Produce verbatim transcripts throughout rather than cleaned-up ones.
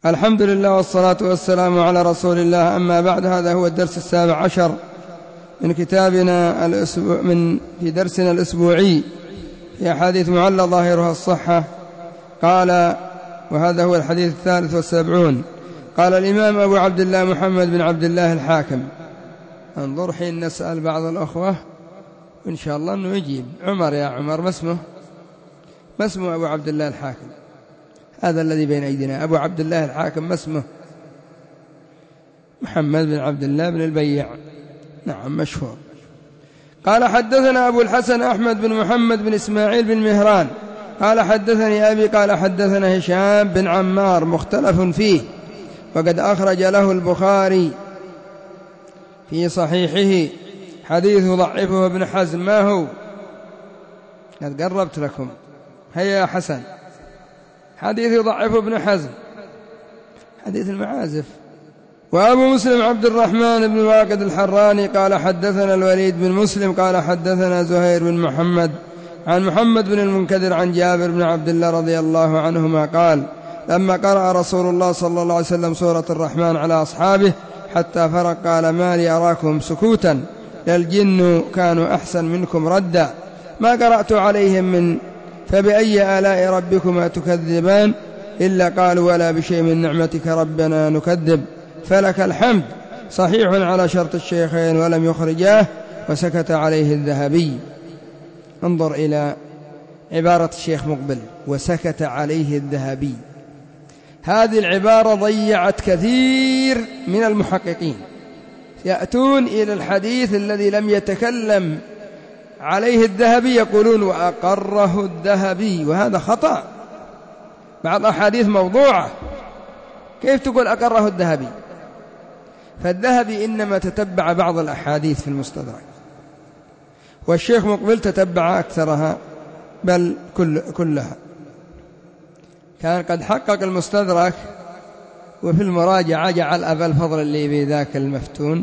الحمد لله والصلاة والسلام على رسول الله. أما بعد، هذا هو الدرس السابع عشر من كتابنا الأسبوع من في درسنا الأسبوعي في أحاديث معلة ظاهرها الصحة. قال، وهذا هو الحديث الثالث والسبعون. قال الإمام أبو عبد الله محمد بن عبد الله الحاكم. انظر حين نسأل بعض الأخوة إن شاء الله أنه يجيب. عمر يا عمر، ما اسمه؟ ما اسمه أبو عبد الله الحاكم؟ هذا الذي بين أيدينا أبو عبد الله الحاكم، ما اسمه؟ محمد بن عبد الله بن البيع. نعم، مشهور. قال حدثنا أبو الحسن أحمد بن محمد بن إسماعيل بن مهران قال حدثني أبي قال حدثنا هشام بن عمار مختلف فيه، وقد أخرج له البخاري في صحيحه حديث ضعفه ابن حزم. ما هو؟ قد قربت لكم. هيا يا حسن، حديث يضعف ابن حزم، حديث المعازف. وأبو مسلم عبد الرحمن بن واقد الحراني قال حدثنا الوليد بن مسلم قال حدثنا زهير بن محمد عن محمد بن المنكدر عن جابر بن عبد الله رضي الله عنهما قال لما قرأ رسول الله صلى الله عليه وسلم سورة الرحمن على أصحابه حتى فرق قال ما لي أراكم سكوتا، للجن كانوا أحسن منكم ردا، ما قرأت عليهم من فبأي آلاء ربكما تكذبان، إلا قالوا ولا بشيء من نعمتك ربنا نكذب، فلك الحمد، صحيح على شرط الشيخين ولم يخرجاه، وسكت عليه الذهبي. انظر إلى عبارة الشيخ مقبل، وسكت عليه الذهبي. هذه العبارة ضيعت كثير من المحققين، يأتون إلى الحديث الذي لم يتكلم عليه الذهبي يقولون وأقره الذهبي، وهذا خطأ. بعض أحاديث موضوعة، كيف تقول أقره الذهبي؟ فالذهبي إنما تتبع بعض الأحاديث في المستدرك، والشيخ مقبل تتبع أكثرها بل كل كلها. كان قد حقق المستدرك، وفي المراجعة جعل أبا الفضل اللي بذاك المفتون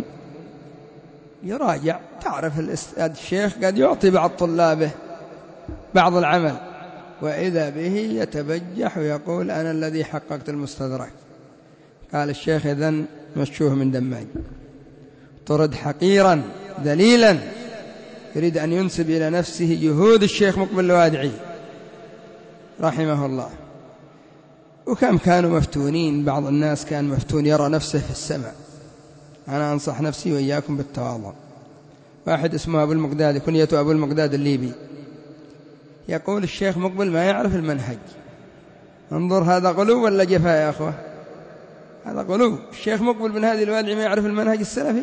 يراجع. تعرف الشيخ قد يعطي بعض طلابه بعض العمل، وإذا به يتبجح ويقول أنا الذي حققت المستدرك. قال الشيخ إذن مشوه من دماج، طرد حقيرا ذليلا، يريد أن ينسب إلى نفسه جهود الشيخ مقبل الوادعي رحمه الله. وكم كانوا مفتونين، بعض الناس كان مفتون يرى نفسه في السماء. أنا أنصح نفسي وإياكم بالتواضع. واحد اسمه أبو المقداد، كنيته أبو المقداد الليبي، يقول الشيخ مقبل ما يعرف المنهج. انظر، هذا غلو ولا جفاء يا أخوة؟ هذا غلو. الشيخ مقبل بن هادي الوادعي ما يعرف المنهج السلفي؟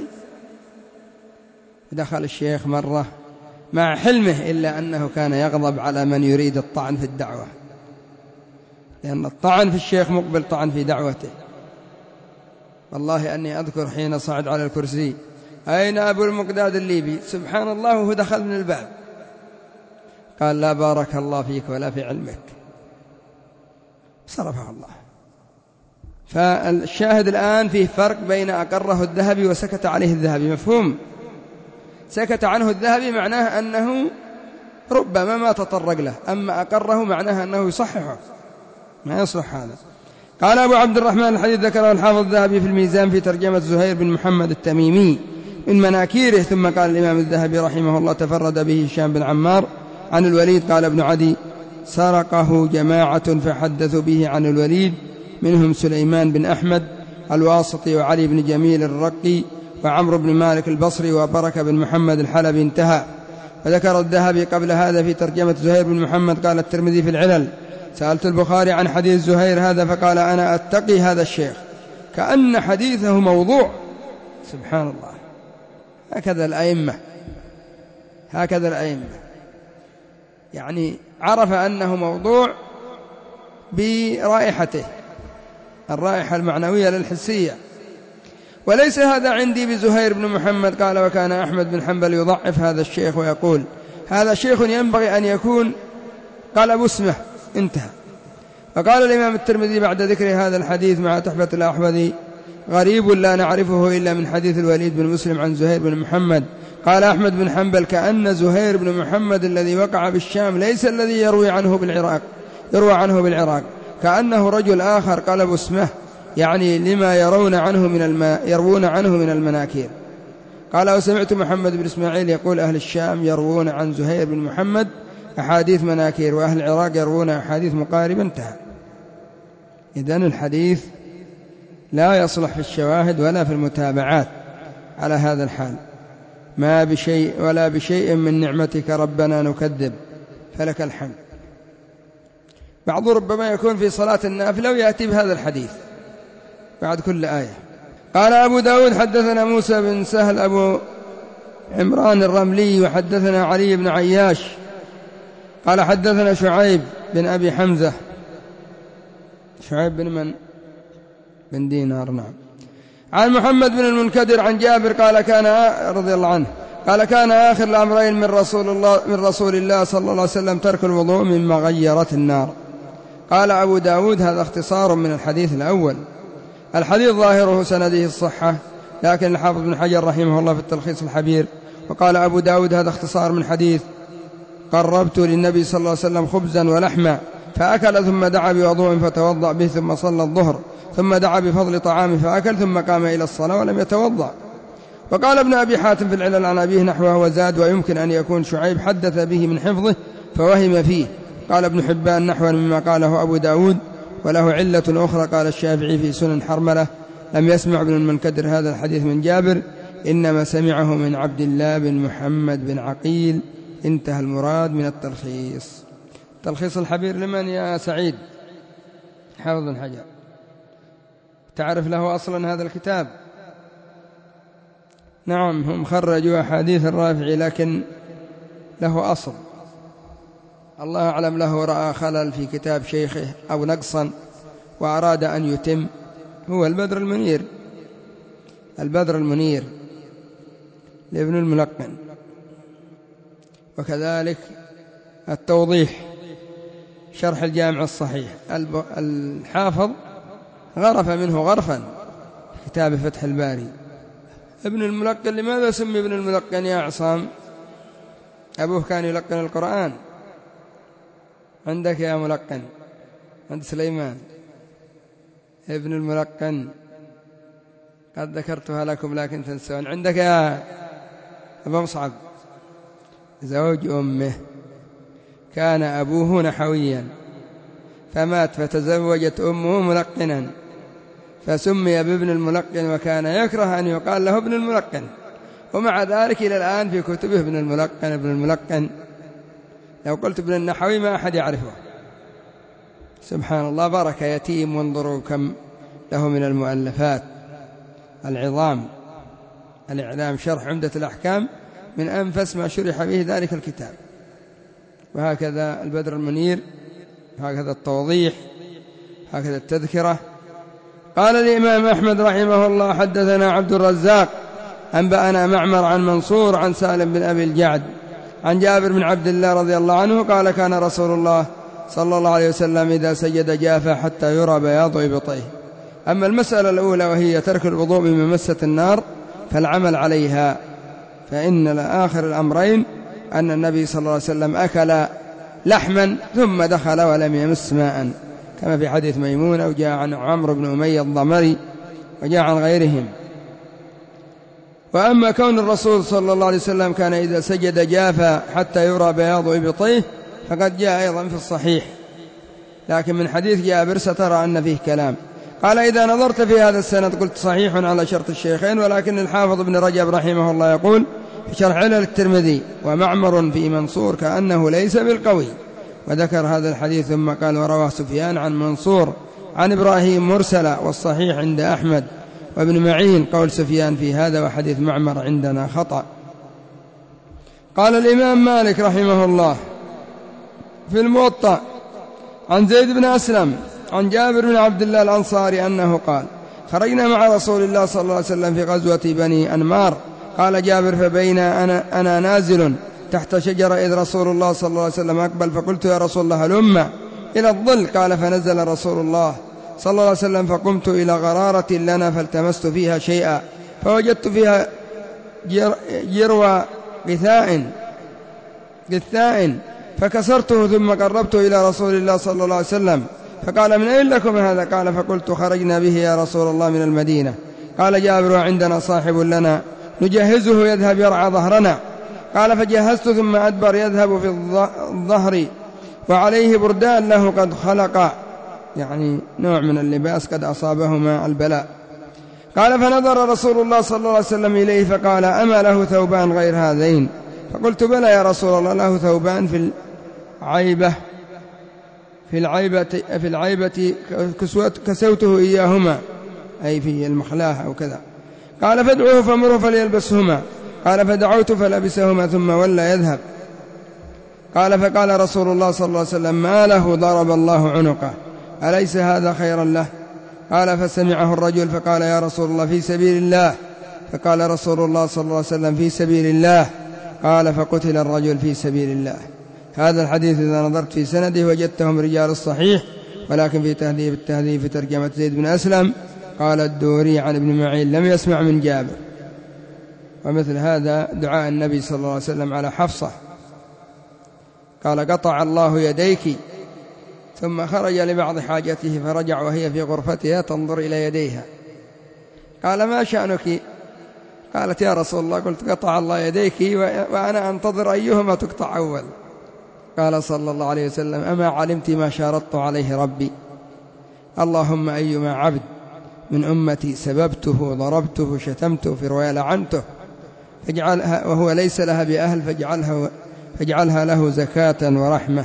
دخل الشيخ مرة مع حلمه، إلا أنه كان يغضب على من يريد الطعن في الدعوة، لأن الطعن في الشيخ مقبل طعن في دعوته. والله أني أذكر حين صعد على الكرسي أين أبو المقداد الليبي؟ سبحان الله، وهو دخل من الباب قال لا بارك الله فيك ولا في علمك، صرفه الله. فالشاهد الآن فيه فرق بين أقره الذهبي وسكت عليه الذهبي. مفهوم؟ سكت عنه الذهبي معناه أنه ربما ما تطرق له، أما أقره معناه أنه يصححه، ما يصلح هذا. قال أبو عبد الرحمن الحديث ذكره الحافظ الذهبي في الميزان في ترجمة زهير بن محمد التميمي من مناكيره. ثم قال الإمام الذهبي رحمه الله تفرد به هشام بن عمار عن الوليد. قال ابن عدي سرقه جماعة فحدثوا به عن الوليد، منهم سليمان بن أحمد الواسطي وعلي بن جميل الرقي وعمرو بن مالك البصري وبركة بن محمد الحلبي. انتهى. وذكر الذهبي قبل هذا في ترجمة زهير بن محمد قال الترمذي في العلل سألت البخاري عن حديث زهير هذا فقال أنا أتقي هذا الشيخ، كأن حديثه موضوع. سبحان الله. هكذا الأئمة، هكذا الأئمة، يعني عرف أنه موضوع برائحته، الرائحة المعنوية للحسية. وليس هذا عندي بزهير بن محمد. قال وكان أحمد بن حنبل يضعف هذا الشيخ ويقول هذا شيخ ينبغي أن يكون قال أبو اسمه. انتهى. فقال الإمام الترمذي بعد ذكر هذا الحديث مع تحفة الأحوذي غريب لا نعرفه إلا من حديث الوليد بن مسلم عن زهير بن محمد. قال أحمد بن حنبل كأن زهير بن محمد الذي وقع بالشام ليس الذي يروي عنه بالعراق يروى عنه بالعراق، كأنه رجل آخر قلب اسمه يعني لما يرون عنه من الم... يروون عنه من المناكير. قال وسمعت محمد بن إسماعيل يقول أهل الشام يروون عن زهير بن محمد أحاديث مناكير، وأهل العراق يروون أحاديث مقاربة. انتهى. إذن الحديث لا يصلح في الشواهد ولا في المتابعات على هذا الحال. ما بشيء ولا بشيء من نعمتك ربنا نكذب فلك الحمد. بعض ربما يكون في صلاة النافلة ويأتي بهذا الحديث بعد كل آية. قال أبو داود حدثنا موسى بن سهل أبو عمران الرملي وحدثنا علي بن عياش قال حدثنا شعيب بن أبي حمزة. شعيب بن من؟ بن دينار. نعم. عن محمد بن المنكدر عن جابر قال كان رضي الله عنه قال كان آخر الأمرين من رسول الله من رسول الله صلى الله عليه وسلم ترك الوضوء مما غيرت النار. قال أبو داود هذا اختصار من الحديث الأول. الحديث ظاهره سنده الصحة، لكن الحافظ بن حجر رحمه الله في التلخيص الحبير وقال أبو داود هذا اختصار من حديث قربت للنبي صلى الله عليه وسلم خبزا ولحما فأكل ثم دعا بوضوء فتوضأ به ثم صلى الظهر ثم دعا بفضل طعام فأكل ثم قام إلى الصلاة ولم يتوضأ. وقال ابن أبي حاتم في العلل عن أبيه نحوه وزاد ويمكن أن يكون شعيب حدث به من حفظه فوهم فيه. قال ابن حبان نحوا مما قاله أبو داود وله علة أخرى. قال الشافعي في سنن حرملة لم يسمع ابن المنكدر هذا الحديث من جابر إنما سمعه من عبد الله بن محمد بن عقيل. انتهى المراد من التلخيص. تلخيص الحبير لمن يا سعيد؟ حافظ بن حجر. تعرف له أصلا هذا الكتاب؟ نعم هم خرجوا أحاديث الرافعي لكن له أصل، الله أعلم له رأى خلل في كتاب شيخه أو نقصا وأراد أن يتم. هو البدر المنير البدر المنير لابن الملقن، وكذلك التوضيح شرح الجامع الصحيح. الحافظ غرف منه غرفا في كتاب فتح الباري. ابن الملقن لماذا سمي ابن الملقن يا عصام؟ أبوه كان يلقن القرآن. عندك يا ملقن عند سليمان ابن الملقن قد ذكرتها لكم لكن تنسون. عندك يا أبو مصعب زوج أمه كان أبوه نحويا فمات فتزوجت أمه ملقنا فسمي بابن الملقن وكان يكره أن يقال له ابن الملقن، ومع ذلك إلى الآن في كتبه ابن الملقن ابن الملقن. لو قلت ابن النحوي ما أحد يعرفه. سبحان الله بارك يتيم. وانظروا كم له من المؤلفات العظام. الإعلام شرح عمدة الأحكام من أنفس ما شرح به ذلك الكتاب. وهكذا البدر المنير، هكذا التوضيح، هكذا التذكرة. قال الإمام أحمد رحمه الله حدثنا عبد الرزاق أنبأنا معمر عن منصور عن سالم بن أبي الجعد عن جابر بن عبد الله رضي الله عنه قال كان رسول الله صلى الله عليه وسلم إذا سجد جافى حتى يرى بياض إبطيه. أما المسألة الأولى وهي ترك الوضوء من مسة النار فالعمل عليها، فإن آخر الأمرين أن النبي صلى الله عليه وسلم أكل لحما ثم دخل ولم يمس ماء كما في حديث ميمون، أو جاء عن عمرو بن أمية الضمري وجاء عن غيرهم. وأما كون الرسول صلى الله عليه وسلم كان إذا سجد جافى حتى يرى بياض إبطيه فقد جاء أيضا في الصحيح، لكن من حديث جابر سترى أن فيه كلام. قال إذا نظرت في هذا السند قلت صحيح على شرط الشيخين، ولكن الحافظ بن رجب رحمه الله يقول في شرح علل الترمذي ومعمر في منصور كأنه ليس بالقوي، وذكر هذا الحديث ثم قال ورواه سفيان عن منصور عن إبراهيم مرسلا، والصحيح عند أحمد وابن معين قول سفيان في هذا، وحديث معمر عندنا خطأ. قال الإمام مالك رحمه الله في الموطأ عن زيد بن أسلم عن جابر بن عبد الله الأنصاري أنه قال خرجنا مع رسول الله صلى الله عليه وسلم في غزوة بني أنمار. قال جابر فبين أنا, أنا نازل تحت شجرة إذ رسول الله صلى الله عليه وسلم أقبل فقلت يا رسول الله هلم إلى الظل. قال فنزل رسول الله صلى الله عليه وسلم فقمت إلى غرارة لنا فالتمست فيها شيئا فوجدت فيها جروى غثاء غثاء فكسرته ثم قربته إلى رسول الله صلى الله عليه وسلم فقال من أين لكم هذا؟ قال فقلت خرجنا به يا رسول الله من المدينة. قال جابر عندنا صاحب لنا نجهزه يذهب يرعى ظهرنا. قال فجهزت ثم أدبر يذهب في الظهر وعليه بردان له قد خلق، يعني نوع من اللباس قد أصابهما البلاء. قال فنظر رسول الله صلى الله عليه وسلم إليه فقال أما له ثوبان غير هذين؟ فقلت بلى يا رسول الله، له ثوبان في العيبة في العيبة في العيبة كسوته إياهما، أي في المخلاة أو كذا. قال فادعوه فمره فليلبسهما. قال فدعوت فلبسهما ثم ولى يذهب. قال فقال رسول الله صلى الله عليه وسلم ما له؟ ضرب الله عنقه، أليس هذا خيرا له؟ قال فسمعه الرجل فقال يا رسول الله في سبيل الله. فقال رسول الله صلى الله عليه وسلم في سبيل الله. قال فقتل الرجل في سبيل الله. هذا الحديث إذا نظرت في سنده وجدتهم رجال الصحيح، ولكن في تهذيب التهذيب في ترجمة زيد بن أسلم قال الدوري عن ابن معين لم يسمع من جابر. ومثل هذا دعاء النبي صلى الله عليه وسلم على حفصة، قال قطع الله يديك، ثم خرج لبعض حاجته فرجع وهي في غرفتها تنظر إلى يديها. قال ما شأنك؟ قالت يا رسول الله قلت قطع الله يديك وأنا أنتظر أيهما تقطع أول. قال صلى الله عليه وسلم أما علمت ما شارطت عليه ربي؟ اللهم أيما عبد من أمتي سببته ضربته شتمته في رواية لعنته فاجعلها وهو ليس لها بأهل فاجعلها, فاجعلها له زكاة ورحمة.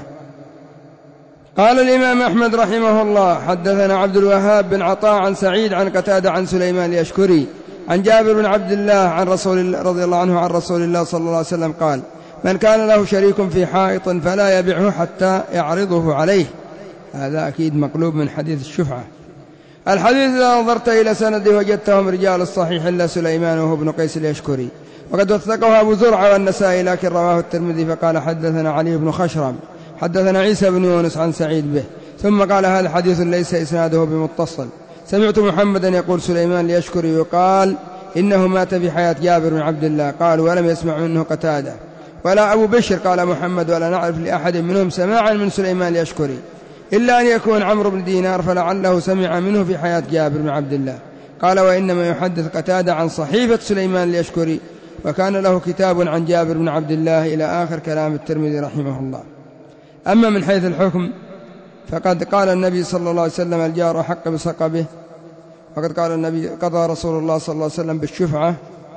قال الإمام أحمد رحمه الله حدثنا عبد الوهاب بن عطاء عن سعيد عن قتادة عن سليمان اليشكري عن جابر بن عبد الله عن رسول الله رضي الله عنه عن رسول الله صلى الله عليه وسلم قال من كان له شريك في حائط فلا يبيعه حتى يعرضه عليه. هذا أكيد مقلوب من حديث الشفعة. الحديث إذا نظرت إلى سنده وجدتهم رجال الصحيح إلا سليمان وهو ابن قيس اليشكري، وقد وثقه أبو زرعة والنسائي لكن رواه الترمذي فقال حدثنا علي بن خشرم حدثنا عيسى بن يونس عن سعيد به، ثم قال هذا حديث ليس إسناده بمتصل. سمعت محمدا يقول سليمان اليشكري يقال إنه مات في حياة جابر بن عبد الله. قال ولم يسمع منه قتادة ولا أبو بشر. قال محمد ولا نعرف لأحد منهم سماعا من سليمان اليشكري إلا أن يكون عمرو بن دينار فلعله سمع منه في حياة جابر بن عبد الله. قال وإنما يحدث قتادة عن صحيفة سليمان اليشكري وكان له كتاب عن جابر بن عبد الله إلى آخر كلام الترمذي رحمه الله. أما من حيث الحكم فقد قال النبي صلى الله عليه وسلم الجار حق بسقبه، وقد قال النبي قضى رسول الله صلى الله عليه وسلم بالشفعة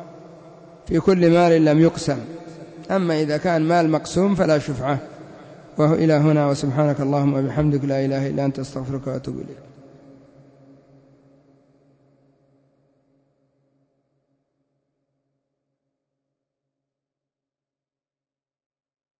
في كل مال لم يقسم، أما إذا كان مال مقسوم فلا شفعة. وإلى هنا وسبحانك اللهم وبحمدك لا إله إلا أنت استغفرك وأتوب إليك.